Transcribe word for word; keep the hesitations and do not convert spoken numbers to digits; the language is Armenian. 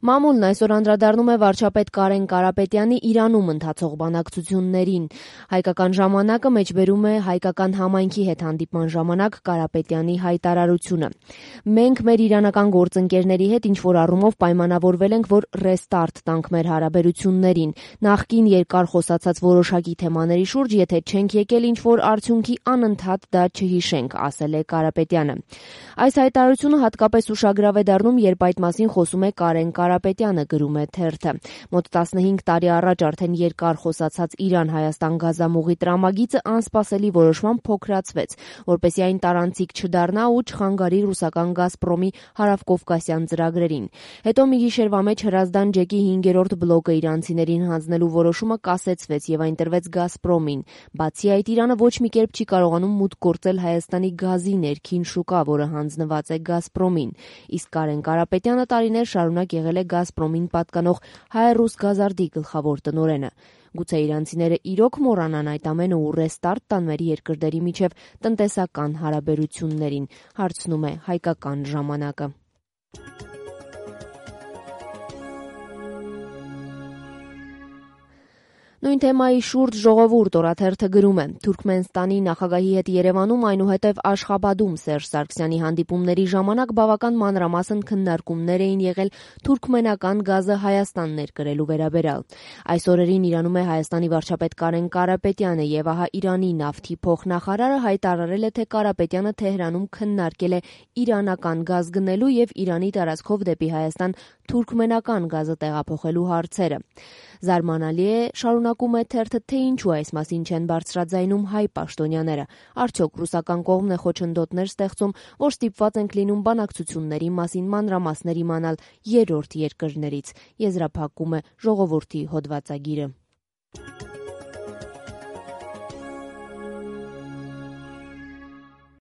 Մամուլն այսօր անդրադառնում է վարչապետ Կարեն Կարապետյանի Իրանում ընթացող բանակցություններին։ Հայկական ժամանակը մեջբերում է հայկական համայնքի հետ հանդիպման ժամանակ Կարապետյանի հայտարարությունը։ Մենք մեր իրանական գործընկերների հետ ինչ-որ առումով պայմանավորվել ենք, որ ռեստարտ տանք մեր հարաբերություններին։ Նախկին երկար խոսացած որոշակի թեմաների շուրջ, եթե չենք եկել ինչ-որ արդյունքի, անընդհատ դա չհիշենք, ասել է Կարապետյանը։ Այս հայտարարությունը հատկապես ուշագրավ է դառնում, երբ այդ մասին խոսում է Կարեն Կարապետյանը, գրում է թերթը։ Մոտ տասնհինգ տարի առաջ արդեն երկար խոսացած Իրան-Հայաստան գազամուղի տրամագիծը անսպասելի որոշմամբ փոքրացվեց, որպեսզի այն տարանցիկ չդառնա ու չխանգարի ռուսական «Գազպրոմի» հարավկովկասյան ծրագրերին։ Հետո մի գիշերվա մեջ Հրազդան ջեկի հինգերորդ բլոկը իրանցիներին հանձնելու որոշումը կասեցվեց եւ այն տրվեց «Գազպրոմին»։ Բացի այդ, Իրանը ոչ մի կերպ չի կարողանում մուտք գործել Հայաստանի գազի ներքին շուկա, որը հանձնված է «Գազպրոմին»։ Իսկ Կարեն Կարապետյանը տարիներ շարունակ եղել է «Գազպրոմին» պատկանող «Հայ-Ռուս Գազարդի» գլխավոր տնօրենը։ Գուցե իրանցիները իրոք մոռանան այդ ամենը ու ռեստարտ տան մեր երկրների միջև տնտեսական հարաբերություններին, հարցնում է Հայկական ժամանակը։ Նույն թեմայի շուրջ «Ժողովուրդ» օրաթերթը գրում է. Թուրքմենստանի նախագահի հետ Երևանում, այնուհետև Աշխաբադում Սերժ Սարգսյանի հանդիպումների ժամանակ բավական մանրամասն քննարկումներ էին եղել թուրքմենական գազը Հայաստան ներկրելու վերաբերյալ։ Այս օրերին Իրանում է Հայաստանի վարչապետ Կարեն Կարապետյանը եւ ահա Իրանի նավթի փոխնախարարը հայտարարել է, թե Կարապետյանը Թեհրանում քննարկել է իրանական գազ գնելու եւ Իրանի տարածքով դեպի Հայաստան թուրքմենական գազը տեղափոխելու հարցերը։ Զարմանալի է, շարունակում է թերթը, թե ինչու այս մասին չեն բարձրաձայնում հայ պաշտոնյաները։ Արդյոք ռուսական կողմն է խոչընդոտներ ստեղծում, որ ստիպված ենք լինում բանակցությունների մասին մանրամասներ իմանալ երրորդ երկրներից, եզրափակում է «Ժողովուրդի» հոդվածագիրը։